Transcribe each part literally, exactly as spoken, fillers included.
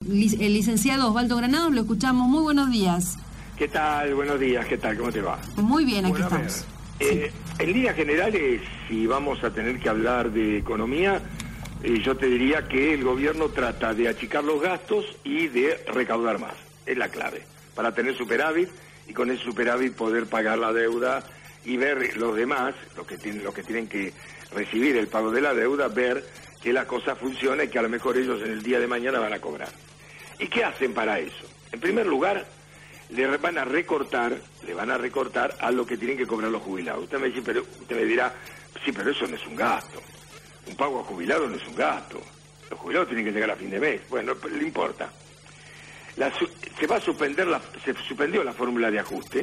el licenciado Osvaldo Granados, lo escuchamos. Muy buenos días. ¿Qué tal? Buenos días, ¿qué tal? ¿Cómo te va? Muy bien, aquí bueno, estamos. Eh, sí. En líneas generales, si vamos a tener que hablar de economía, eh, yo te diría que el gobierno trata de achicar los gastos y de recaudar más. Es la clave, para tener superávit y con ese superávit poder pagar la deuda y ver los demás, los que tienen, los que tienen que recibir el pago de la deuda, ver que la cosa funciona y que a lo mejor ellos en el día de mañana van a cobrar. ¿Y qué hacen para eso? En primer lugar, le van a recortar, le van a recortar a lo que tienen que cobrar los jubilados. Usted me dice, pero usted me dirá, sí, pero eso no es un gasto. Un pago a jubilado no es un gasto. Los jubilados tienen que llegar a fin de mes. Bueno, no le importa. La, se va a suspender la, se suspendió la fórmula de ajuste.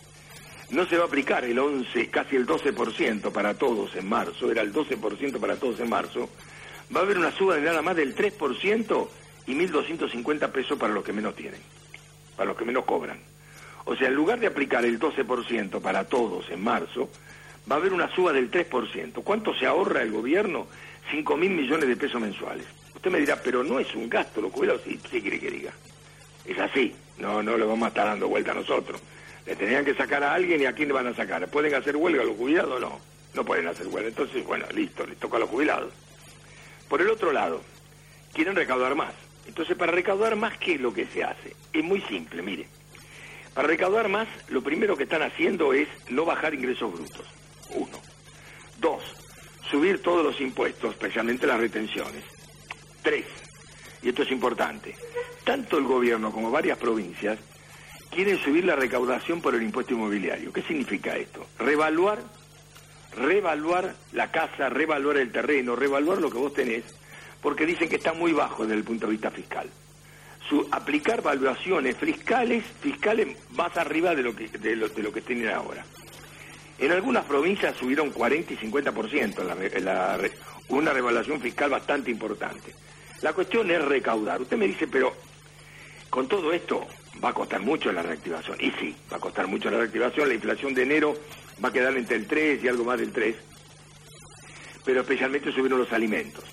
No se va a aplicar el once, casi el doce por ciento para todos en marzo, era el doce por ciento para todos en marzo. Va a haber una suba de nada más del tres por ciento y mil doscientos cincuenta pesos para los que menos tienen, para los que menos cobran. O sea, en lugar de aplicar el doce por ciento para todos en marzo, va a haber una suba del tres por ciento. ¿Cuánto se ahorra el gobierno? cinco mil millones de pesos mensuales. Usted me dirá, pero no es un gasto, los jubilados, sí, sí quiere que diga. Es así, no, no le vamos a estar dando vuelta a nosotros. Le tenían que sacar a alguien y a quién le van a sacar. ¿Pueden hacer huelga los jubilados? No, no pueden hacer huelga. Entonces, bueno, listo, les toca a los jubilados. Por el otro lado, quieren recaudar más. Entonces, para recaudar más, ¿qué es lo que se hace? Es muy simple, mire. Para recaudar más, lo primero que están haciendo es no bajar ingresos brutos. Uno. Dos, subir todos los impuestos, especialmente las retenciones. Tres, y esto es importante, tanto el gobierno como varias provincias quieren subir la recaudación por el impuesto inmobiliario. ¿Qué significa esto? Revaluar, revaluar la casa, revaluar el terreno, revaluar lo que vos tenés, porque dicen que está muy bajo desde el punto de vista fiscal. Su, aplicar valuaciones fiscales, fiscales más arriba de lo que de lo, de lo que tienen ahora. En algunas provincias subieron cuarenta y cincuenta por ciento, la, la, una revaluación fiscal bastante importante. La cuestión es recaudar. Usted me dice, pero con todo esto va a costar mucho la reactivación. Y sí, va a costar mucho la reactivación. La inflación de enero va a quedar entre el tres y algo más del tres. Pero especialmente subieron los alimentos.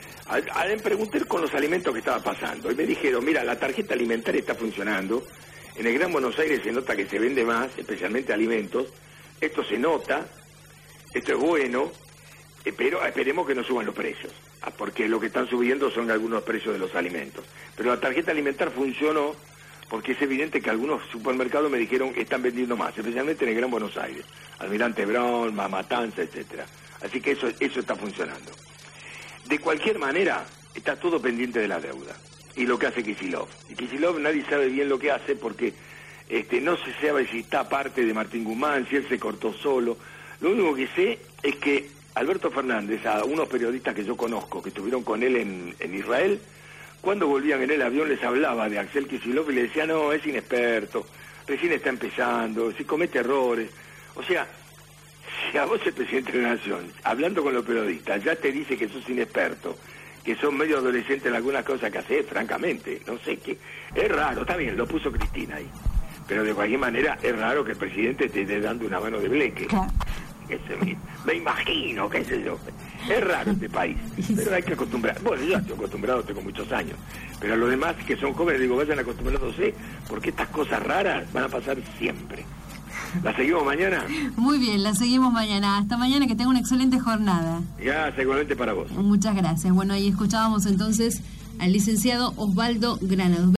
A me pregunté con los alimentos que estaba pasando y me dijeron, mira, la tarjeta alimentaria está funcionando, en el Gran Buenos Aires se nota que se vende más, especialmente alimentos, esto se nota, esto es bueno, eh, pero esperemos que no suban los precios, porque lo que están subiendo son algunos precios de los alimentos. Pero la tarjeta alimentaria funcionó porque es evidente que algunos supermercados me dijeron que están vendiendo más, especialmente en el Gran Buenos Aires, Almirante Brown, Matanza, etcétera. Así que eso, eso está funcionando. De cualquier manera, está todo pendiente de la deuda y lo que hace Kicillof. Y Kicillof nadie sabe bien lo que hace porque este, no se sabe si está aparte de Martín Guzmán, si él se cortó solo. Lo único que sé es que Alberto Fernández, a unos periodistas que yo conozco, que estuvieron con él en, en Israel, cuando volvían en el avión les hablaba de Axel Kicillof y le decía, no, es inexperto, recién está empezando, si comete errores. O sea, si a vos el presidente de la Nación, hablando con los periodistas, ya te dice que sos inexperto, que sos medio adolescente en algunas cosas que haces, francamente, no sé qué, es raro, está bien, lo puso Cristina ahí, pero de cualquier manera es raro que el presidente te esté dando una mano de bleque. Me, me imagino, qué sé yo, es raro este país, pero hay que acostumbrar. Bueno, yo estoy acostumbrado, tengo muchos años, pero a los demás que son jóvenes, digo, vayan acostumbrándose, porque estas cosas raras van a pasar siempre. ¿La seguimos mañana? Muy bien, la seguimos mañana. Hasta mañana, que tenga una excelente jornada. Ya, seguramente para vos. Muchas gracias. Bueno, ahí escuchábamos entonces al licenciado Osvaldo Granados.